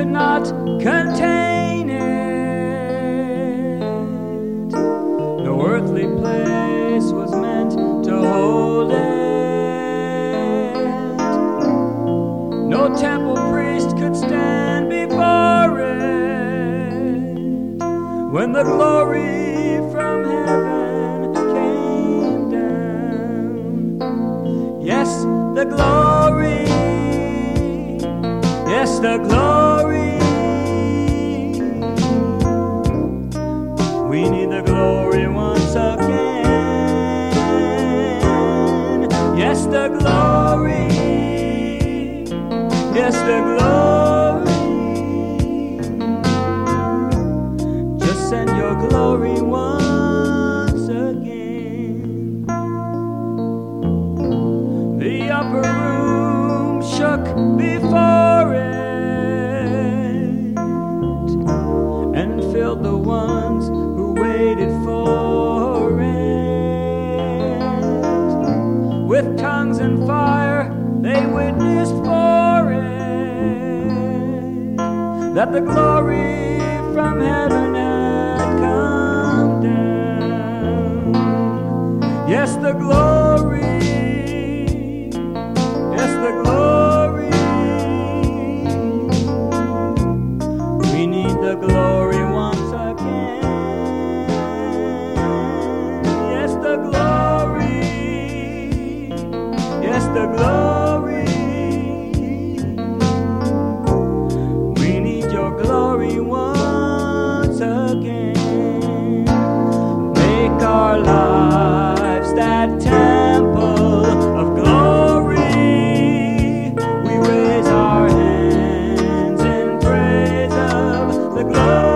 could not contain it. No earthly place was meant to hold it. No temple priest could stand before it. When the glory from heaven came down, yes, the glory, yes, the glory. We need the glory once again. Yes, the glory, yes, the glory. Just send your glory once again. The upper room shook before it and filled the ones who waited for it. With tongues and fire they witnessed for it that the glory from heaven had come down. Yes, the glory, yes, the glory. We need the glory once again. Yes, the glory, yes, the glory. We need your glory once again. Make our lives that temple of glory. We raise our hands in praise of the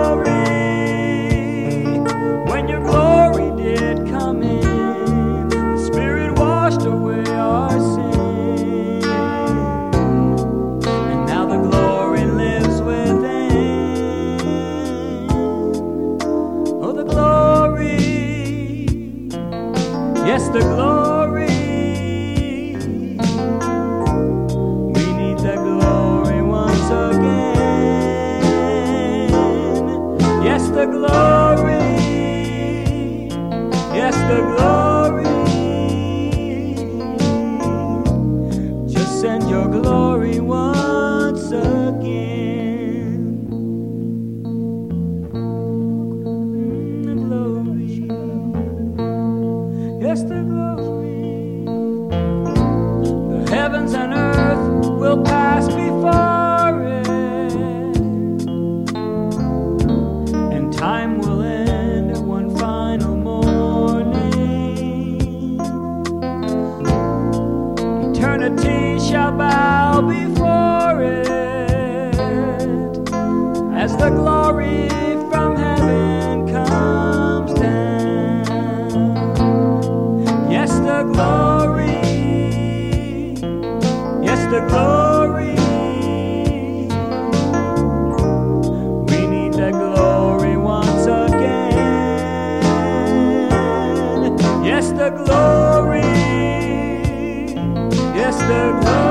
glory. When your glory did come in, the Spirit washed away our sin, and now the glory lives within. Oh, the glory, yes, the glory. We need the glory once again. Yes, the glory, yes, the glory. Just send your glory once again. The glory, yes, the glory. The heavens and earth will pass before it, and time will end at one final morning. Eternity shall bow before it as the glory from heaven comes down. Yes, the glory, yes, the glory. We need the glory once again. Yes, the glory, yes, the glory.